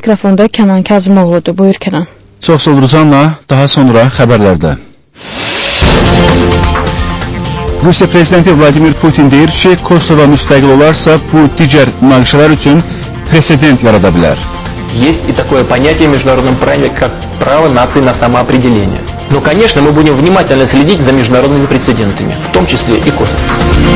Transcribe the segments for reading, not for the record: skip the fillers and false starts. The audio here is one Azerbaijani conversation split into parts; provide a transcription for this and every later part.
mikrofonda Kənan Kazımoğlu'dur. Buyur Kənan. Çox sağ ol Ruzanla. Daha sonra xəbərlərdə. Rusiya prezidenti Vladimir Putin deyir ki, Kosova müstəqil olarsa, bu digər münaqişələr üçün presedent yarada bilər. Есть и такое понятие в международном праве, как право нации на самоопределение. Но, конечно, мы будем внимательно следить за международными прецедентами, в том числе и kosovskим.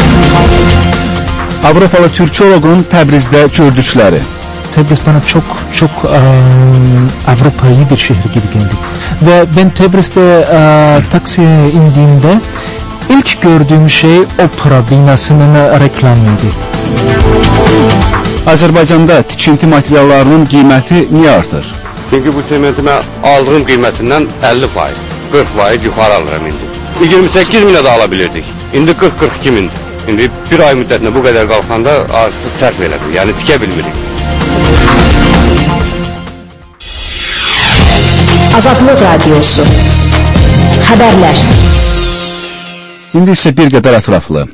Avropalı Türkologun Təbrizdə gördükləri. Tebriz bana çok Avrupa'yı bir şehir gibi geldi. Ve ben Tebriz'de taksiye indiğimde ilk gördüğüm şey opera binasının reklamıydı. Azərbaycanda tikinti materiallarının qiyməti niyə artır? Çünki bu sementi mən aldığım qiymətindən 50%, 40% yuxarı alıram indi. 28 minə də ala bilirdik. İndi 40-42 mindir. İndi bir ay müddətində bu qədər qalxanda artıq sərf elədim. Yəni tikə bilmirik. Azadlıq Radiosu. Xəbərlər. İndi isə bir qədər ətraflı.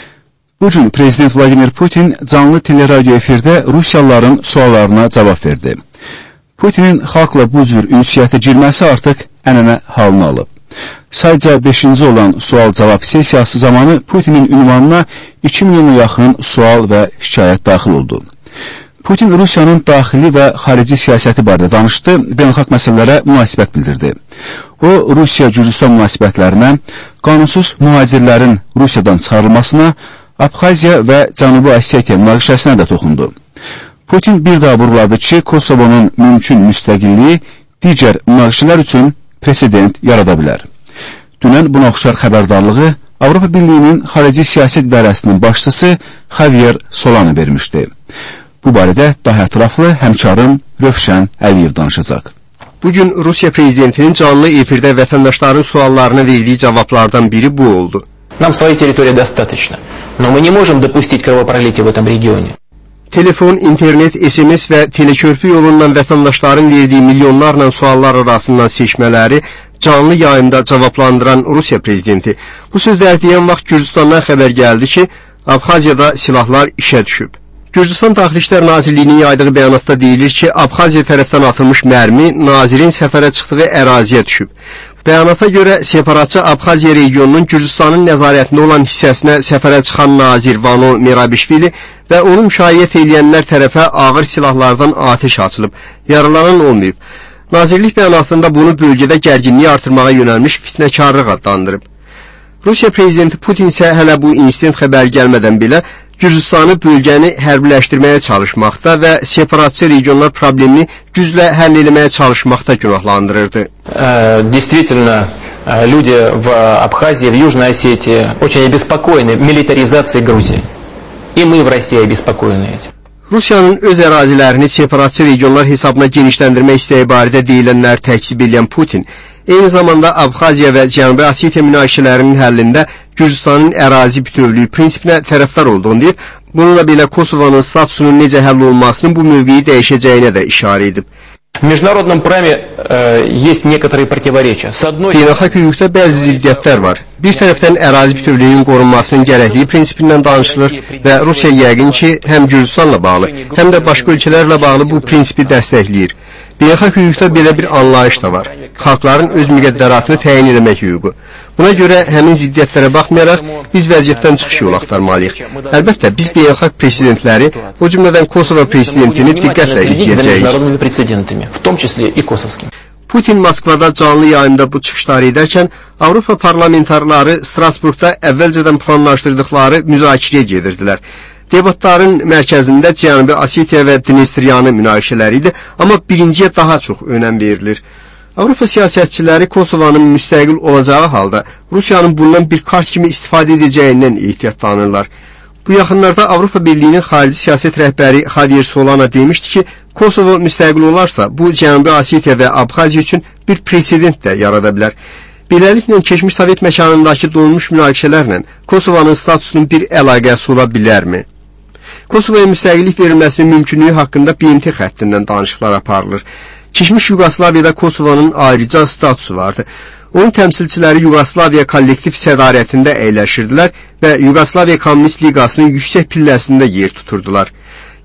Bugün Prezident Vladimir Putin canlı teleradyo efirdə Rusiyalıların suallarına cavab verdi. Putinin xalqla bu cür ünsiyyətə girməsi artıq ənənə halını alıb. Sadəcə 5-ci olan sual-cavab sessiyası zamanı Putinin ünvanına 2 milyona yaxın sual və şikayət daxil oldu. Putin Rusiyanın daxili və xarici siyasəti barədə danışdı, beynəlxalq məsələlərə münasibət bildirdi. O, Rusiya-Gürcüstan münasibətlərinə, qanunsuz mühacirlərin Rusiyadan çıxarılmasına, Abxaziya və Cənubi Osetiya münaqişəsinə də toxundu. Putin bir daha vurğuladı ki, Kosovonun mümkün müstəqilliyi digər münaqişələr üçün presedent yarada bilər. Dünən buna oxşar xəbərdarlığı Avropa Birliyinin Xarici Siyasət İdarəsinin başçısı Javier Solana vermişdi. Bu barədə daha ətraflı həmkarım Rövşən Əliyev danışacaq. Bugün Rusiya prezidentinin canlı efirdə vətəndaşların suallarına verdiyi cavablardan biri bu oldu. Нам своей территории достаточно, но мы не можем допустить кровопролития в этом регионе. Telefon, internet, SMS və telekörpü yolundan vətəndaşların verdiyi milyonlarla suallar arasından seçmələri canlı yayımda cavablandıran Rusiya prezidenti bu sözlər deyən vaxt Gürcüstandan xəbər gəldi ki, Abxaziyada silahlar işə düşüb. Gürcüstan Daxili İşlər Nazirliyinin yaydığı bəyanatda deyilir ki, Abxaziya tərəfdən atılmış mərmi nazirin səfərə çıxdığı əraziyə düşüb. Bəyanata görə separatçı Abxaziya regionunun Gürcüstanın nəzarətində olan hissəsinə səfərə çıxan nazir Vano Merabishvili və onu müşayiət edənlər tərəfə ağır silahlardan atəş açılıb. Yaralanan olmayıb. Nazirlik bəyanatında bunu bölgədə gərginliyi artırmağa yönəlmiş fitnəkarlıq adlandırıb. Rusiya prezidenti Putin isə hələ bu insident xəbər gəlmədən belə Gürcüstanı bölgəni hərbiləşdirməyə çalışmaqda və separatçı regionlar problemini güclə həll etməyə çalışmaqda günahlandırırdı. Действительно, люди в Абхазии, в Южной Осетии очень обеспокоены милитаризацией Грузии. И мы в России обеспокоены этим. Rusiyanın öz ərazilərini separatçı regionlar hesabına genişləndirmək istəyi barədə deyilənlər təkzib edən Putin, eyni zamanda Abxaziya və Cənubi Osetiya münaqişələrinin həllində Gürcüstanın ərazi bütövlüyü prinsipinə tərəfdar olduğunu deyib, bununla belə Kosovanın statusunun necə həll olmasının bu mövqeyi dəyişəcəyinə də işarə edib. В международном праве есть некоторые противоречия. С одной Beynəlxalq hüquqda bəzi ziddiyyətlər var. Bir tərəfdən ərazi bütövlüyünün qorunmasının gərəkliyi prinsipindən danışılır və Rusiya yəqin ki, həm Gürcüstanla bağlı, həm də başqa ölkələrlə bağlı bu prinsipi dəstəkləyir. Beynəlxalq hüquqda belə bir anlayış da var. Xalqların öz müqəddəratını təyin etmək hüququ. Buna görə həmin ziddiyyətlərə baxmayaraq biz vəziyyətdən çıxış yolu axtarmalıyıq. Əlbəttə, biz beynəlxalq prezidentləri, o cümlədən Kosova prezidentini diqqətlə izləyəcəyik. В том числе и kosovskim. Putin Moskvada canlı yayımda bu çıxışları edərkən Avropa parlamentarları Strasburgda əvvəlcədən planlaşdırdıqları müzakirəyə gedirdilər. Debatların mərkəzində Cənubi Osetiya və Dnestriyanı münaqişələri idi, amma birinciyə daha çox önəm verilir. Avropa siyasətçiləri Kosovanın müstəqil olacağı halda Rusiyanın bundan bir kart kimi istifadə edəcəyindən ehtiyatlanırlar. Bu yaxınlarda Avropa Birliyinin xarici siyasət rəhbəri Javier Solana demişdi ki, Kosovo müstəqil olarsa, bu Cənubi Osetiya və Abxaziya üçün bir presedent də yarada bilər. Beləliklə, keçmiş Sovet məkanındakı donmuş münaqişələrlə Kosovanın statusunun bir əlaqəsi ola bilərmi? Kosovaya müstəqillik verilməsinin mümkünlüyü haqqında BMT xəttindən danışıqlar aparılır. Keçmiş Yugoslaviyada Kosovanın ayrıca statusu vardı. Onun təmsilçiləri Yugoslaviya kollektiv sədarətində əyləşirdilər və Yugoslaviya Komünist Liqasının yüksək pilləsində yer tuturdular.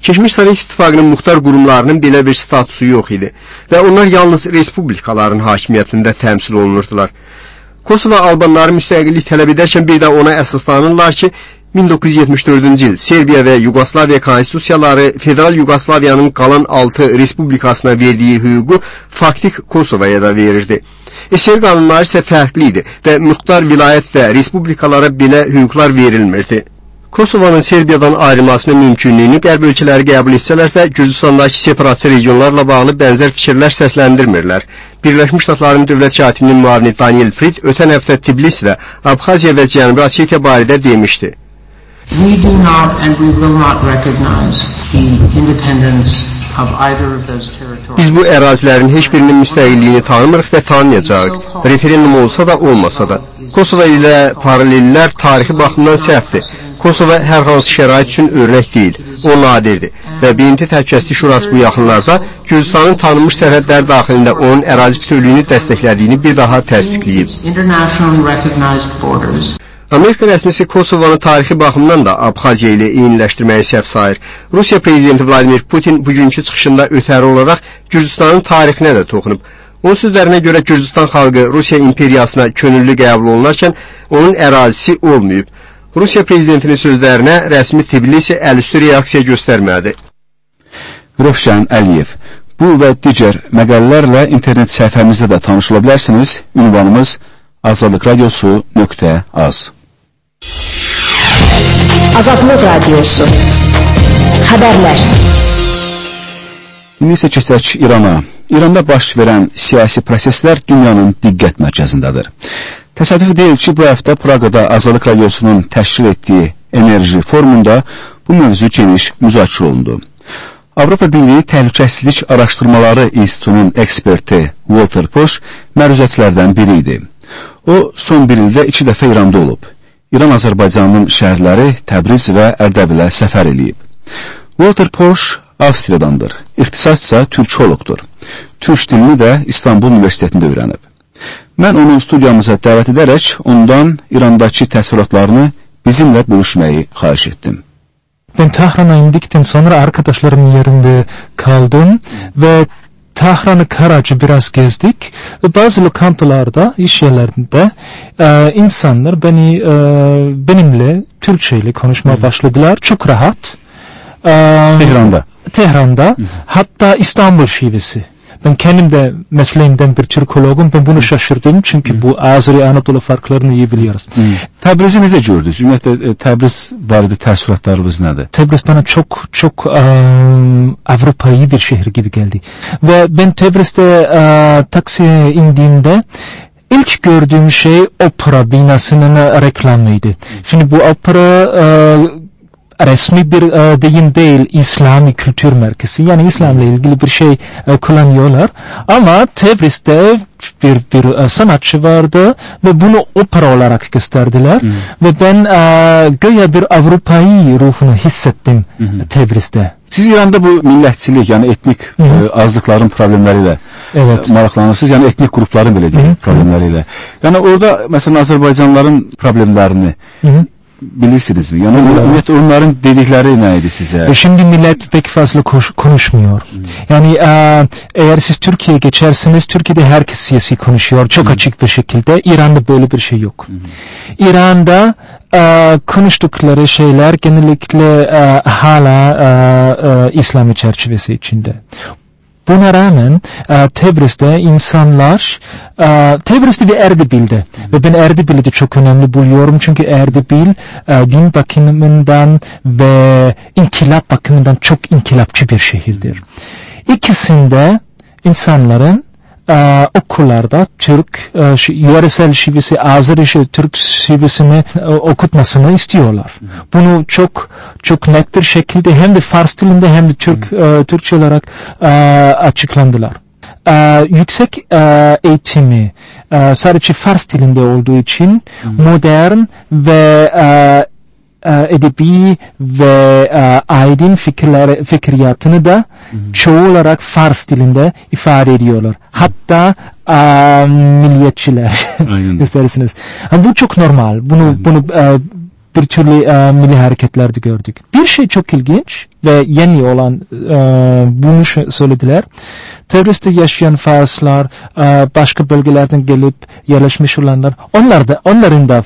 Keçmiş Sovet İttifaqının muxtar qurumlarının belə bir statusu yox idi və onlar yalnız respublikaların hakimiyyətində təmsil olunurdular. Kosova albanları müstəqillik tələb edərkən bir də ona əsaslanırlar ki, 1974-cü il Serbiya və Yugoslaviya konstitusiyaları federal Yugoslaviyanın qalan 6 respublikasına verdiyi hüququ faktik Kosovaya da verirdi. SR qanunları isə fərqli idi və muxtar vilayət və respublikalara belə hüquqlar verilmirdi. Kosovanın Serbiyadan ayrılmasının mümkünlüyünü qərb ölkələri qəbul etsələr də Gürcüstandakı separatçı regionlarla bağlı bənzər fikirlər səsləndirmirlər. Birləşmiş Ştatların dövlət katibinin müavini Daniel Fried ötən həftə Tbilisi və Abxaziya və Cənubi Osetiya barədə demişdi. We do not and we will not recognize the independence of either of those territories. Biz bu ərazilərin heç birinin müstəqilliyini tanımırıq və tanımayacağıq. Referendum olsa da, olmasa da. Kosova ilə paralellər tarixi baxımdan səhvdir. Kosova hər hansı şərait üçün örnək deyil, o nadirdir və BMT Təhlükəsizlik Şurası bu yaxınlarda Gürcüstanın tanınmış sərhədlər daxilində onun ərazi bütövlüyünü dəstəklədiyini bir daha təsdiqləyib. Amerika rəsmisi Kosovanı tarixi baxımdan da Abxaziya ilə eyniləşdirməyi səhv sayır. Rusiya prezidenti Vladimir Putin bugünkü çıxışında ötəri olaraq Gürcüstanın tarixinə də toxunub. Onun sözlərinə görə Gürcüstan xalqı Rusiya imperiyasına könüllü qəbul olunarkən onun ərazisi olmayıb. Rusiya prezidentinin sözlərinə rəsmi Tbilisi əlüstü reaksiya göstərmədi. Rövşən Əliyev. Bu və digər məqalələrlə internet səhifəmizdə də tanışıla bilərsiniz. Ünvanımız azadlıqradiosu.az. Azadlıq Radiosu. Xəbərlər. İndi isə keçək İrana. İranda baş verən siyasi proseslər dünyanın diqqət mərkəzindədir. Təsadüf deyil ki, bu həftə Praqada Azadlıq Radiosunun təşkil etdiyi enerji forumunda bu mövzu geniş müzakirə olundu. Avropa Birliyi Təhlükəsizlik Araşdırmaları İnstitutunun eksperti Walter Poş məruzəçilərdən biri idi. O, son bir ildə 2 dəfə İranda olub. İran Azərbaycanının şəhərləri Təbriz və Ərdəbilə səfər eləyib. Walter Poş Avstriyadandır. İxtisasca türkoloqdur. Türk dilini də İstanbul Universitetində öyrənib. Mən onu studiyamıza dəvət edərək ondan İrandakı təəssüratlarını bizimlə bölüşməyi xahiş ettim. Ben Tahran'a indikten sonra arkadaşlarımın yerinde kaldım ve Tahran'ı Karaca biraz gezdik. Bazı lokantalarda, iş yerlerinde insanlar benimle Türkçe ile konuşmaya başladılar. Çok rahat. Tehran'da. Hatta İstanbul şivesi. Ben kendim de mesleğimden bir Türkologum. Ben bunu şaşırdım çünkü bu Azeri Anadolu farklarını iyi biliyoruz. Təbrizi necə gördünüz? Ümumiyyətlə Təbriz barədə təəssüratlarınız nədir? Təbriz bana çok Avrupa'yı bir şehir gibi geldi. Ve ben Təbriz'de taksiye indiğimde ilk gördüğüm şey opera binasının reklamıydı. Şimdi bu opera resmi bir deyim değil, İslami kültür merkezi. Yani İslam'la ilgili bir şey kullanıyorlar. Ama Tebriz'te bir sanatçı vardı ve bunu opera olarak gösterdiler. Ve ben göya bir Avrupa'yı ruhunu hissettim Tebriz'te. Siz İranda bu millətçilik, yəni etnik azlıqların problemləri ilə maraqlanırsınız, yəni etnik qrupların belə deyək problemləri ilə. Yəni orada məsələn Azərbaycanlıların problemlərini bilirsinizmi? Yani onların dedikleri neydi size? Şimdi millet pek fazla konuşmuyor. Yani eğer siz Türkiye'ye geçersiniz, Türkiye'de herkes siyasi konuşuyor. Çok açık bir şekilde. İran'da böyle bir şey yok. İran'da konuştukları şeyler genellikle hala İslami çerçevesi içinde. Buna rağmen Tebriz'de insanlar Tebriz'de ve Erdebil'de ve ben Erdebil'i de çok önemli buluyorum çünkü Erdebil din bakımından ve inkılap bakımından çok inkılapçı bir şehirdir. İkisinde insanların okullarda Türk yöresel şivesi, Azeri Türk şivesini okutmasını istiyorlar. Bunu çok net bir şekilde hem de Fars dilinde hem de Türkçe olarak açıklandılar. Yüksek eğitimi sadece Fars dilinde olduğu için modern ve edebi ve aydın fikriyatını da çoğu olarak Fars dilinde ifade ediyorlar. Hatta milliyetçiler isterseniz. Bu çok normal. Bunu bir türlü milli hareketlerde gördük. Bir şey çok ilginç ve yeni olan bunu söylediler. Teröriste yaşayan Farslar, başka bölgelerden gelip yerleşmiş olanlar, onların da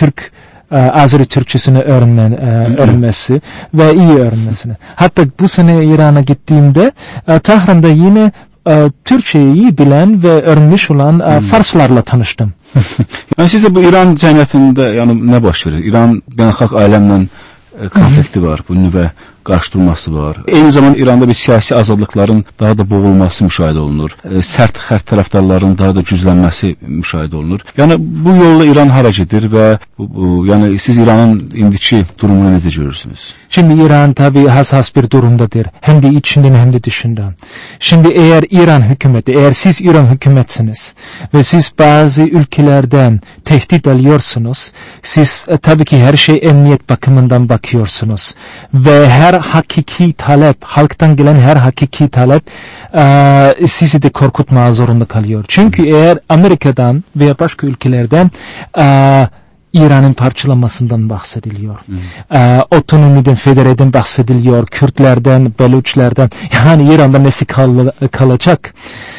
Azeri Türkçesini öğrenmesi ve iyi öğrenmesini. Hatta bu sene İran'a gittiğimde Tahran'da yine Türkçeyi iyi bilen ve öğrenmiş olan Farslarla tanıştım. Yani sizce bu İran cəmiyyətində yani nə baş verir? İran beynəlxalq aləmlə konflikti var, bu nüvə qarşıdurması var. Eyni zamanda İranda bir siyasi azadlıqların daha da boğulması müşahidə olunur. Sərt tərəfdarların daha da güclənməsi müşahidə olunur. Yəni bu yolla İran hara gedir və yani siz İranın indiki durumunu necə görürsünüz? Şimdi İran tabii hassas bir durumdadır. Hem de içinden hem de dışından. Şimdi eğer İran hükümeti, eğer siz İran hükümetsiniz ve siz bazı ülkelerden tehdit alıyorsunuz, siz tabii ki her şey emniyet bakımından bakıyorsunuz. Ve her hakiki talep, halktan gelen her hakiki talep sizi de korkutmaya zorunda kalıyor. Çünkü eğer Amerika'dan veya başka ülkelerden İran'ın parçalanmasından bahsediliyor. Otonomiden, federeden bahsediliyor. Kürtlerden, Beluçlerden. Yani İran'da nesi kalacak?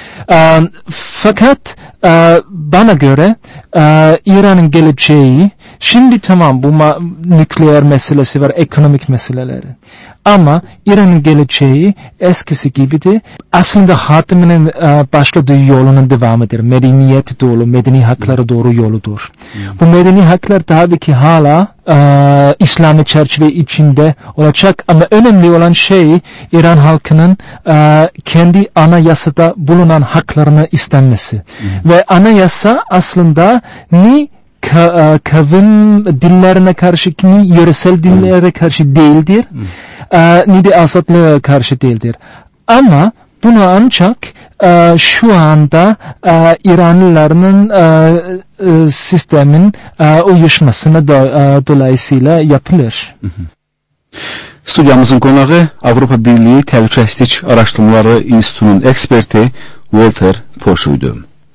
Fakat bana göre İran'ın geleceği, şimdi tamam bu nükleer meselesi var, ekonomik meseleleri. Ama İran'ın geleceği eskisi gibi de aslında Hatimi'nin başladığı yolunun devamıdır. Medeniyet dolu, medeni hakları doğru yoludur. Bu medeni haklar tabii ki hala İslami çerçeve içinde olacak ama önemli olan şey İran halkının kendi anayasada bulunan haklarını istenmesi. Ve anayasa aslında ni kavim dillerine karşı ni yöresel dillere karşı değildir, ni de azatlığa karşı değildir. Ama bunu ancak şu anda İranlıların sistemin uyuşmasına dolayısıyla yapılır. Studiyamızın qonağı Avropa Birliği Təhlükəsizlik Araşdırmaları İnstitutunun eksperti Walter Poşuydu.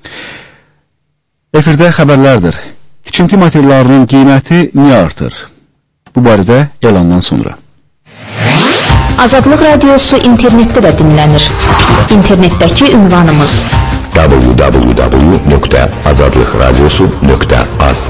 Efirdə xəbərlərdir. Tikinti materiallarının qiyməti niyə artır? Bu barədə elandan sonra. Azadlıq Radiosu internetdə də dinlənir. İnternetdəki ünvanımız www.azadlıqradiosu.az.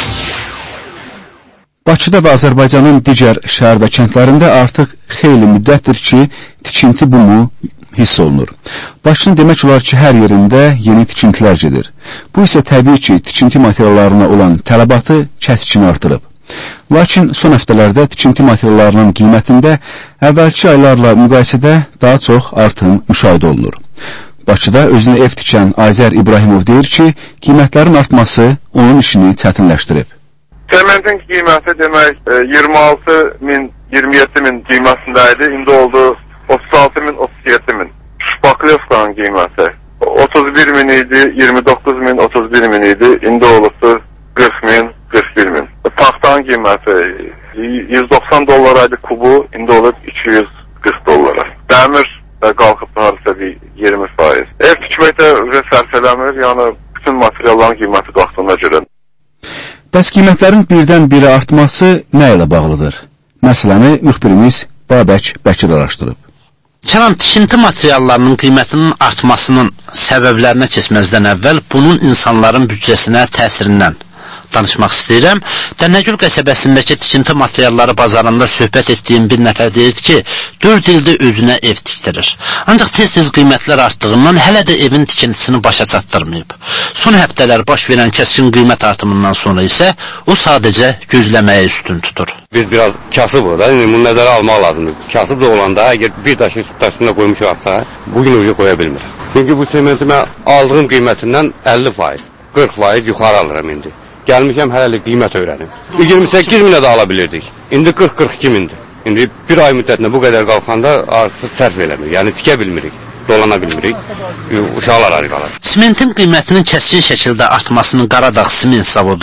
Bakıda və Azərbaycanın digər şəhər və kəndlərində artıq xeyli müddətdir ki, tikinti bumu hiss olunur. Bakının demək olar ki, hər yerində yeni tikintilər gedir. Bu isə təbii ki, tikinti materiallarına olan tələbatı kəskin artırıb. Lakin son həftələrdə tikinti materiallarının qiymətində əvvəlki aylarla müqayisədə daha çox artım müşahidə olunur. Bakıda özünə ev tikən Azər İbrahimov deyir ki, qiymətlərin artması onun işini çətinləşdirib. Sementin qiyməti demək 26 min, 27 min qiymətindəydi. İndi oldu 36 min, 37 min. Şpaklyovkanın qiyməti 31 min idi, 29 min, 31 min idi. İndi olubdur 40 min, 41 min. Taxtanın qiyməti 190 dollaraydı kubu, indi olub 240 dollara. Dəmir qalxıb hardasa bir 20%. Ev tikməkdə sərf eləmir, yəni bütün materialların qiyməti qalxdığına görə. Bəs qiymətlərin birdən-birə artması nə ilə bağlıdır? Məsələni müxbirimiz Babək Bəkir araşdırıb. Kənan, tikinti materiallarının qiymətinin artmasının səbəblərinə keçməzdən əvvəl bunun insanların büdcəsinə təsirindən danışmaq istəyirəm. Dənnəgül qəsəbəsindəki tikinti materialları bazarında söhbət etdiyim bir nəfər deyir ki, 4 ildə özünə ev tikdirir. Ancaq tez-tez qiymətlər artdığından hələ də evin tikintisini başa çatdırmayıb. Son həftələr baş verən kəskin qiymət artımından sonra isə o sadəcə gözləməyə üstün tutur. Biz biraz kasıbıq da, bunu nəzərə almaq lazımdır. Kasıb da olanda, əgər bir daşı üstəsində qoymuş atsa, bugün ucu qoya bilmir. Çünki bu sementi mən aldığım qiymətindən 50%, 40% yuxarı alıram indi. Gəlmişəm hələlik qiymət öyrənim. 28 minə də ala bilirdik. İndi 40-42 mindir. İndi bir ay müddətində bu qədər qalxanda artıq sərf eləmir. Yəni tikə bilmirik, dolana bilmirik. Uşaqlar arı qalır. Simentin qiymətinin kəskin şəkildə artmasının Qaradağ siment zavodu da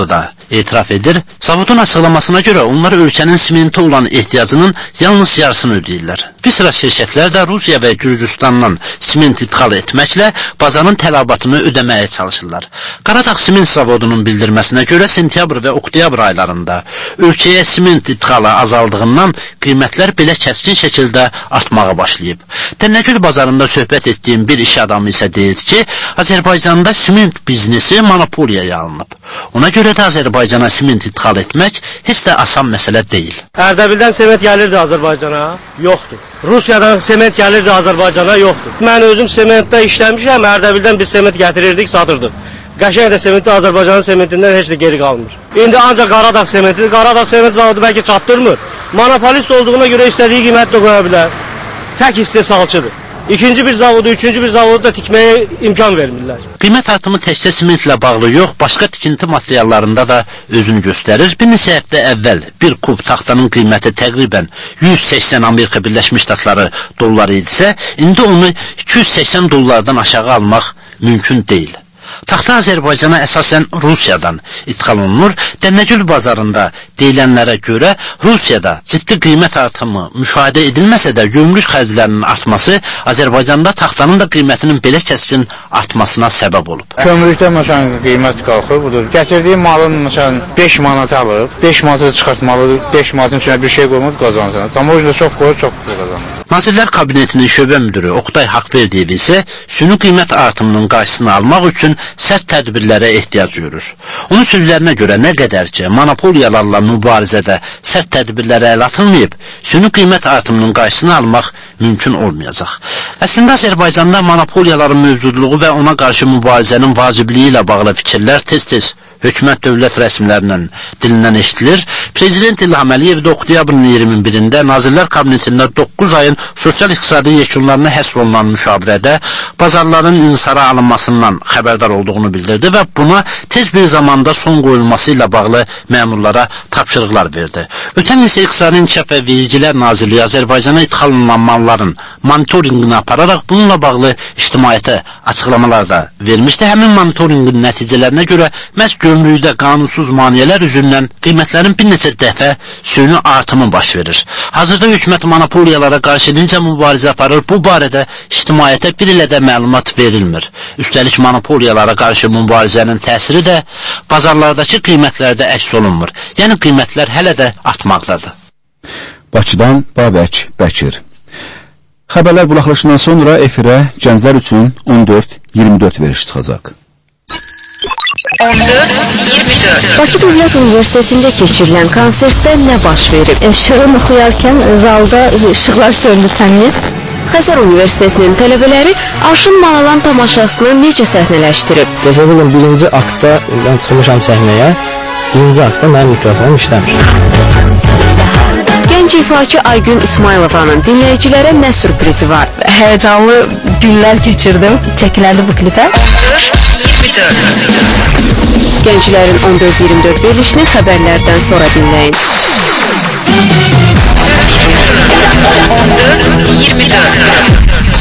etiraf edir. Zavodun açıqlamasına görə onlar ölkənin simentə olan ehtiyacının yalnız yarısını ödəyirlər. Bir sıra şirkətlər də Rusiya və Gürcüstandan siment idxal etməklə bazarın tələbatını ödəməyə çalışırlar. Qaradağ Siment Zavodunun bildirməsinə görə sentyabr və oktyabr aylarında ölkəyə siment idxalı azaldığından qiymətlər belə kəskin şəkildə artmağa başlayıb. Tənnəkül bazarında söhbət etdiyim bir iş adamı isə deyir ki, Azərbaycanda siment biznesi monopoliyaya alınıb. Ona görə də Azərbaycana siment idxal etmək heç də asan məsələ deyil. Ərdəbildən sement gəlirdi Azərbaycana? Yoxdur. Rusiyadan sement gəlirdi Azərbaycana? Yoxdur. Mən özüm sementdə işləmişəm, Ərdəbildən biz sement gətirirdik, satırdıq. Qəşəng də sementi Azərbaycanın sementindən heç də geri qalmır. İndi ancaq Qaradağ sementidir. Qaradağ sement zavodu bəlkə çatdırmır. Monopolist olduğuna görə istədiyi qiymət də qoya bilər. Tək istehsalçıdır. İkinci bir zavodu, üçüncü bir zavodu da tikməyə imkan vermirlər. Qiymət artımı təkcə simentlə bağlı yox, başqa tikinti materiallarında da özünü göstərir. Bir neçə həftə əvvəl bir kub taxtanın qiyməti təqribən 180 Amerika Birləşmiş Ştatları dolları idisə, indi onu 280 dollardan aşağı almaq mümkün deyil. Taxta Azərbaycana əsasən Rusiyadan idxal olunur. Dənnəgül bazarında deyilənlərə görə Rusiyada ciddi qiymət artımı müşahidə edilməsə də gömrük xərclərinin artması Azərbaycanda taxtanın da qiymətinin belə kəskin artmasına səbəb olub. Kömrükdə məsələn qiymət qalxır, budur. Gətirdiyi malın məsələn 5 manat alıb, 5 manatı çıxartmalıdır, 5 manatın içinə bir şey qoymur qazanır. Tamojda çox qoyur, çox qazanır. Nazirlər Kabinetinin şöbə müdürü Oqtay Haqverdiyev isə süni qiymət artımının qarşısını almaq üçün sərt tədbirlərə ehtiyac görür. Onun sözlərinə görə nə qədər ki, monopoliyalarla mübarizədə sərt tədbirlərə əl atılmayıb, süni qiymət artımının qarşısını almaq mümkün olmayacaq. Əslində Azərbaycanda monopoliyaların mövcudluğu və ona qarşı mübarizənin vacibliyi ilə bağlı fikirlər tez-tez hökumət dövlət rəsmilərinin dilindən eşitilir. Prezident İlham Əliyev də oktyabrın 21-də Nazirlər Kabinetində 9 ayın sosial-iqtisadi yekunlarına həsr olunan müşavirədə bazarların insara alınmasından xəbərdar olduğunu bildirdi və buna tez bir zamanda son qoyulması ilə bağlı məmurlara tapşırıqlar verdi. Ötən il isə İqtisadi İnkişaf və Vergilər Nazirliyi Azərbaycana idxal olunan malların monitorinqini apararaq bununla bağlı ictimaiyyətə açıqlamalar da vermişdi. Həmin monitorinqin nəticələrinə görə məhz gömrükdə qanunsuz maneələr üzündən qiymətlərin bir neçə dəfə süni artımı baş verir. Hazırda hökumət monopoliyalara qarşı necə mübarizə aparır, bu barədə ictimaiyyətə bir ilə də məlumat verilmir. Üstəlik monopoliyalara qarşı mübarizənin təsiri də bazarlardakı qiymətlərdə əks olunmur. Yəni qiymətlər hələ də artmaqdadır. Bakıdan Babək Bəkir. Xəbərlər buraxılışından sonra efirə gənclər üçün 14-24 veriş çıxacaq. 14-24 Bakı Dövlət Universitetində keçirilən konsertdə nə baş verib? Şirin oxuyarkən zalda işıqlar söndü təmiz. Xəzər Universitetinin tələbələri Arşın Malalan tamaşasını necə səhnələşdirib? Desə bugün birinci aktda mən çıxmışam səhnəyə, birinci aktda mənim mikrofonum işləmişəm. Gənc ifaçı Aygün İsmailovanın dinləyicilərə nə sürprizi var? Həyəcanlı günlər keçirdim, çəkiləndi bu klipə. 14-24 Gənclərin 14-24 verilişini xəbərlərdən sonra dinləyin. 14-24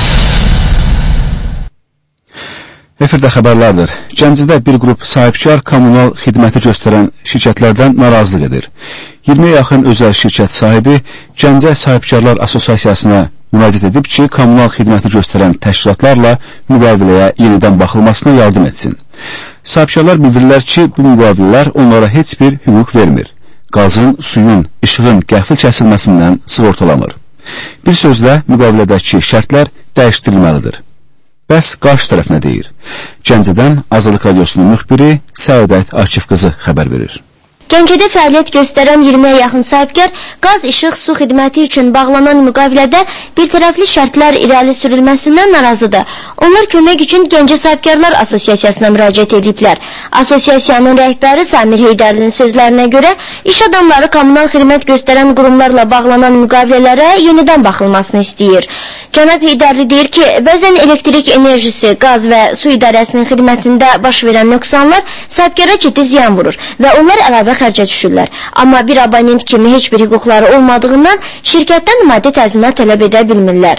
Efirdə xəbərlərdir. Gəncədə bir qrup sahibkar kommunal xidməti göstərən şirkətlərdən narazılıq edir. 20-yə yaxın özəl şirkət sahibi Gəncə Sahibkarlar Asosiasiyasına müraciət edib ki, kommunal xidməti göstərən təşkilatlarla müqaviləyə yenidən baxılmasına yardım etsin. Sahibkarlar bildirirlər ki, bu müqavilələr onlara heç bir hüquq vermir. Qazın, suyun, işığın qəfil kəsilməsindən sığortalanır. Bir sözlə, müqavilədəki şərtlər dəyişdirilməlidir. Bəs qarşı tərəf nə deyir? Gəncədən Azadlıq Radiosunun müxbiri Səadət Akif qızı xəbər verir. Gəncədə fəaliyyət göstərən 20-yə yaxın sahibkar qaz, işıq, su xidməti üçün bağlanan müqavilədə bir tərəfli şərtlər irəli sürülməsindən narazıdır. Onlar kömək üçün Gəncə Sahibkarlar Asosiasiyasına müraciət ediblər. Asosiasiyanın rəhbəri Samir Heydərlinin sözlərinə görə iş adamları kommunal xidmət göstərən qurumlarla bağlanan müqavilələrə yenidən baxılmasını istəyir. Cənab Heydərli deyir ki, bəzən elektrik enerjisi, qaz və su idarəsinin xidmətində baş verən nöqsanlar sahibkara ciddi ziyan vurur və onlar əlavə xərcə düşürlər. Amma bir abonent kimi heç bir hüquqları olmadığından şirkətdən maddi təzminat tələb edə bilmirlər.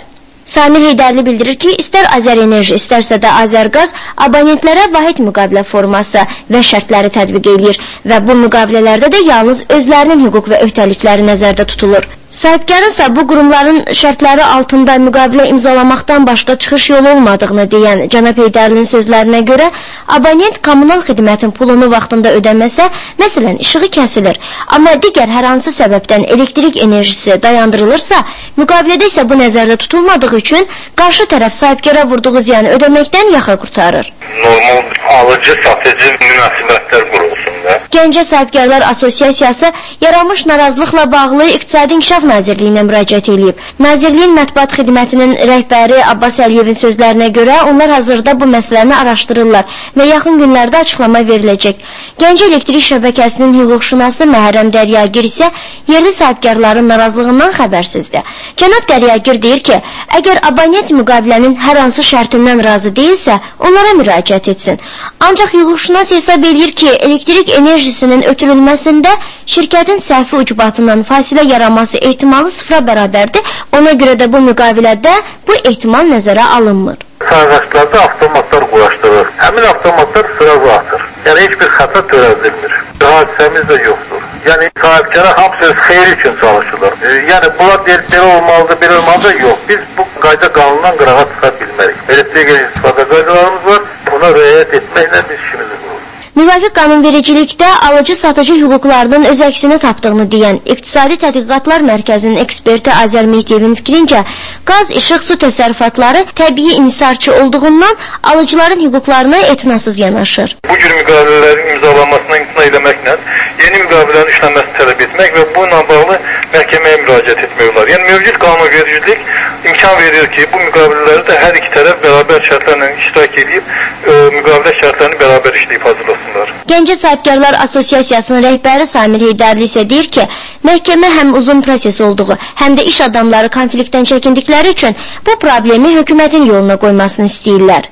Samir Heydərli bildirir ki, istər Azərenerji, istərsə də Azərqaz abonentlərə vahid müqavilə forması və şərtləri tətbiq edir və bu müqavilələrdə də yalnız özlərinin hüquq və öhdəlikləri nəzərdə tutulur. Sahibkarınsa bu qurumların şərtləri altında müqavilə imzalamaqdan başqa çıxış yolu olmadığını deyən cənab Heydərlinin sözlərinə görə, abonent kommunal xidmətin pulunu vaxtında ödəməsə, məsələn, işığı kəsilir. Amma digər hər hansı səbəbdən elektrik enerjisi dayandırılırsa, müqavilədə isə bu nəzərdə tutulmadığı üçün qarşı tərəf sahibkara vurduğu ziyanı ödəməkdən yaxa qurtarır. Normal alıcı-satıcı münasibətlər qurulsun da. Gəncə Sahibkarlar Asosiasiyası yaranmış narazılıqla bağlı İqtisadi İnkişaf Nazirliyinə müraciət edib. Nazirliyin mətbuat xidmətinin rəhbəri Abbas Əliyevin sözlərinə görə onlar hazırda bu məsələni araşdırırlar və yaxın günlərdə açıqlama veriləcək. Gəncə elektrik şəbəkəsinin hüquqşünası Məhərrəm Dəryagir isə yerli sahibkarların narazılığından xəbərsizdir. Cənab Dəryagir deyir ki, əgər abonent müqavilənin hər hansı şərtindən razı deyilsə, onlara müraciət etsin. Ancaq hüquqşünas hesab edir ki, elektrik enerjisinin ötürülməsində şirkətin səhvi ucbatından fasilə yaranması ehtimalı sıfıra bərabərdir. Ona görə də bu müqavilədə bu ehtimal nəzərə alınmır. Sərvəstlərdə avtomatlar quraşdırır. Həmin avtomatlar sıra atır. Yəni heç bir xəta törədilmir. Hadisəmiz də yoxdur. Yəni sahibkara hamısı öz xeyri üçün çalışılır. Yəni bunlar belə olmalıdır, belə olmalıdır, yox. Biz bu qayda qanundan qırağa çıxa bilmərik. Elektrik istifadə qaydalarımız var. Buna riayət etməklə biz işimizi qururuz. Müvafiq qanunvericilikdə alıcı-satıcı hüquqlarının öz əksini tapdığını deyən İqtisadi Tədqiqatlar Mərkəzinin eksperti Azər Mehdiyevin fikrincə, qaz, işıq, su təsərrüfatları təbii inhisarçı olduğundan alıcıların hüquqlarına etinasız yanaşır. Bu cür müqavilələrin imzalanmasına imtina etməklə yeni müqavilələrin işlənməsini tələb etmək və bununla bağlı məhkəməyə müraciət etmək olar. Yəni mövcud qanunvericilik imkan verir ki, bu müqavilələri də hər iki tərəf bərabər şərtlərlə iştirak edib, müqavilə şərtlərini bərabər işləyib hazırlasınlar. Gəncə Sahibkarlar Asosiasiyasının rəhbəri Samir Heydərli isə deyir ki, məhkəmə həm uzun proses olduğu, həm də iş adamları konfliktdən çəkindikləri üçün bu problemi hökumətin yoluna qoymasını istəyirlər.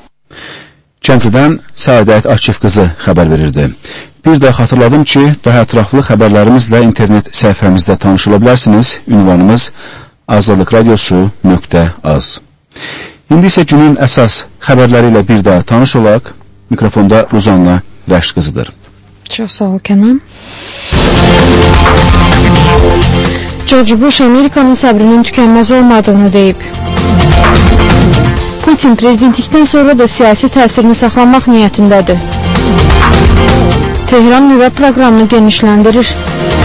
Gəncədən Səadət Akif qızı xəbər verirdi. Bir də xatırladım ki, daha ətraflı xəbərlərimizlə internet səhifəmizdə tanışıla bilərsiniz. Ünvanımız azadlıqradiosu.az. İndi isə günün əsas xəbərləri ilə bir daha tanış olaq. Mikrofonda Ruzanna Rəşd qızıdır. Çox sağ ol, Kənan. George Bush Amerikanın səbrinin tükənməz olmadığını deyib. Putin prezidentlikdən sonra da siyasi təsirini saxlamaq niyyətindədir. Tehran nüvə proqramını genişləndirir.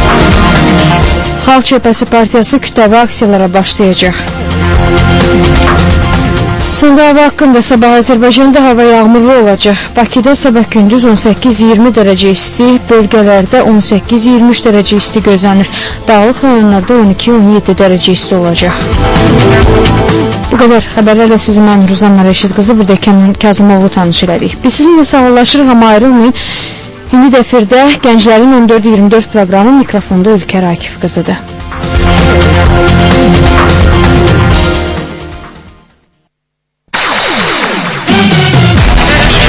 Xalq Cəbhəsi partiyası kütləvi aksiyalara başlayacaq. Sonda hava haqqında sabah Azərbaycanda hava yağmurlu olacaq. Bakıda sabah gündüz 18-20 dərəcə isti, bölgələrdə 18-23 dərəcə isti gözlənir. Dağlıq rayonlarda 12-17 dərəcə isti olacaq. Bu qədər xəbərlərlə sizi mən Ruzanna Rəşid qızı, bir də Kənan Kazımoğlu tanış elədik. Biz sizinlə sağollaşırıq, amma ayrılmayın. İndi də efirdə Gənclərin 14-24 proqramı, mikrofonda Ülkər Akif qızıdır.